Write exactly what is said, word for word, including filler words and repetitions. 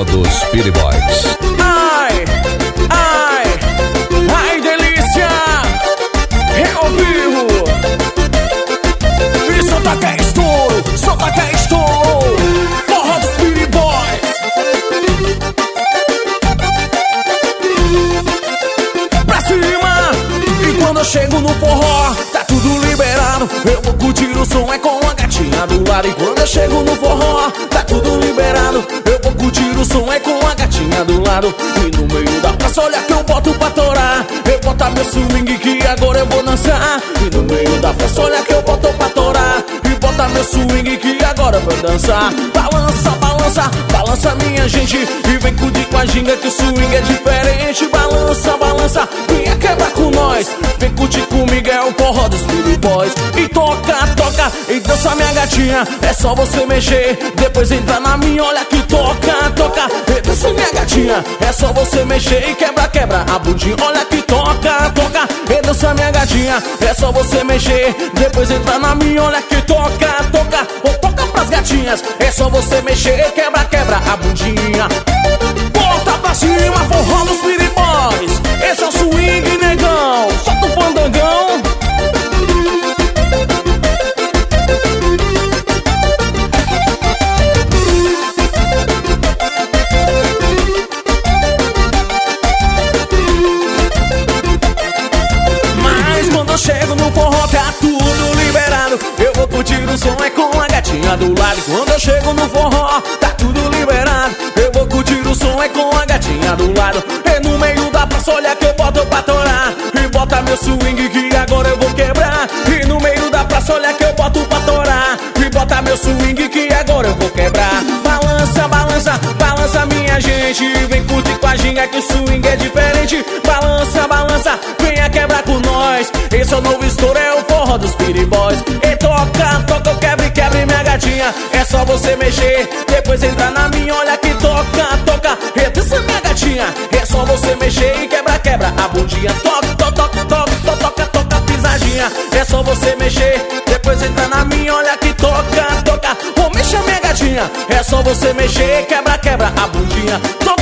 dos Speedy Boys. Ai, ai, ai, delícia! É ao vivo! E solta que é estouro, solta que é estouro! Forró dos Speedy Boys! Pra cima! E quando eu chego no forró, tá tudo liberado. Eu vou curtir o som, é com a gatinha do lado. E quando eu chego no forró, tá tudo liberado. Eu vou curtir o som, é com a gatinha do lado. E no meio da praça, olha que eu boto pra torar. Eu boto meu swing que agora eu vou dançar. E no meio da praça, olha que eu boto pra torar. E bota meu swing que agora eu vou dançar. Balança, balança, balança minha gente. E vem curtir com a ginga que o swing é diferente. Balança, balança, venha quebrar com nós. Vem curtir comigo, é o forró dos Speedy Boys. E toca, toca, e dança minha gatinha. É só você mexer, depois entrar na minha. Olha que toca, toca, e dança minha gatinha. É só você mexer e quebra, quebra a bundinha. Olha que toca, toca, e dança minha gatinha. É só você mexer, depois entrar na minha. Olha que toca, toca, ou toca pras gatinhas. É só você mexer e quebra, quebra a bundinha. Bota pra cima, forró dos Speedy Boys. Esse é o swing, negão. Solta o pandangão. Mas quando eu chego no forró, tá tudo liberado. Eu vou curtir o som, é com a gatinha do lado. Quando eu chego no forró, tá tudo liberado. Eu vou curtir o som, é com a gatinha do lado. E no meio da praça, olha que eu boto pra torar. E bota meu swing que agora eu vou quebrar. E no meio da praça, olha que eu boto pra torar. E bota meu swing que agora eu vou quebrar. Balança, balança, balança minha gente. Vem curtir com a ginga que o swing é diferente. Balança, balança, venha quebrar com nós. Esse é o novo estouro, é o forró dos Speedy Boys. E toca, toca, quebre, quebre minha gatinha. É só você mexer, depois entrar na minha. Olha que toca, toca, e dança minha gatinha. É só você mexer e quebra, quebra a bundinha. Toca, toca, toca, toca, toca, toca pisadinha. É só você mexer, depois entrar na minha. Olha que toca, toca, oh, mexa minha gatinha. É só você mexer, quebra, quebra a bundinha. Toca,